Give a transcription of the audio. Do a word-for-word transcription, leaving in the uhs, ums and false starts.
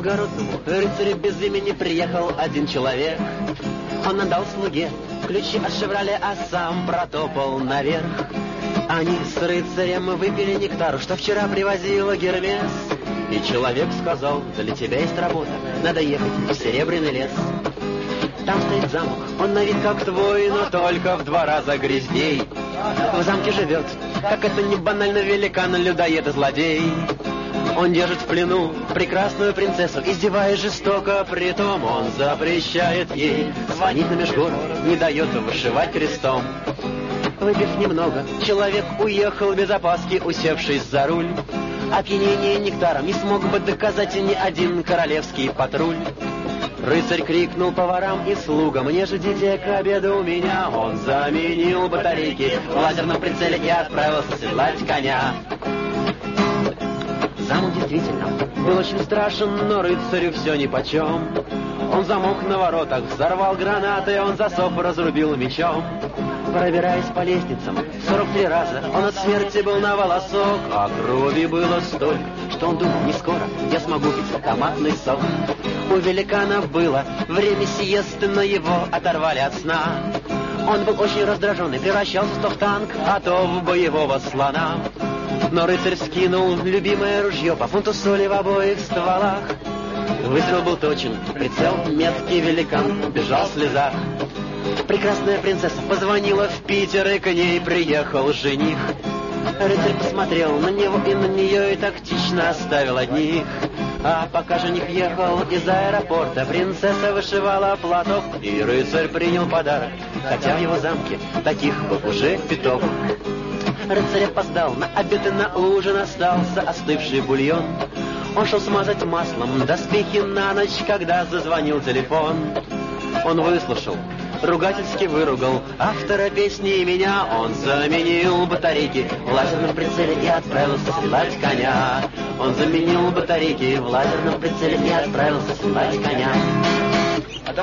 Новгородному рыцарю без имени приехал один человек. Он отдал слуге ключи от «Шевроле», а сам протопал наверх. Они с рыцарем выпили нектар, что вчера привозила Гермес. И человек сказал: для тебя есть работа, надо ехать в Серебряный лес. Там стоит замок, он на вид как твой, но только в два раза грязней. В замке живет, как это не банально, великан, людоед и злодей. Он держит в плену прекрасную принцессу, издеваясь жестоко, притом он запрещает ей звонить на межгород, не дает вышивать крестом. Выпив немного, человек уехал без опаски, усевшись за руль. Опьянение нектаром не смог бы доказать ни один королевский патруль. Рыцарь крикнул поварам и слугам: не ждите к обеду у меня. Он заменил батарейки в лазерном прицеле и отправился седлать коня. Замок действительно был очень страшен, но рыцарю все нипочем. Он замок на воротах взорвал гранаты, он засов разрубил мечом. Пробираясь по лестницам сорок три раза, он от смерти был на волосок, а крови было столько, что он думал: не скоро я смогу пить томатный сок. У великана было время сиесты, но его оторвали от сна. Он был очень раздражен и превращался то в танк, а то в боевого слона. Но рыцарь скинул любимое ружье по фунту соли в обоих стволах. Выстрел был точен, прицел меткий, великан бежал в слезах. Прекрасная принцесса позвонила в Питер, и к ней приехал жених. Рыцарь посмотрел на него и на нее и тактично оставил одних. А пока жених ехал из аэропорта, принцесса вышивала платок, и рыцарь принял подарок, хотя в его замке таких был уже пяток. Рыцарь опоздал на обед, и на ужин остался остывший бульон. Он шел смазать маслом доспехи на ночь, когда зазвонил телефон. Он выслушал, ругательски выругал автора песни, и меня. Он заменил батарейки в лазерном прицеле и отправился седлать коня. Он заменил батарейки в лазерном прицеле и отправился седлать коня.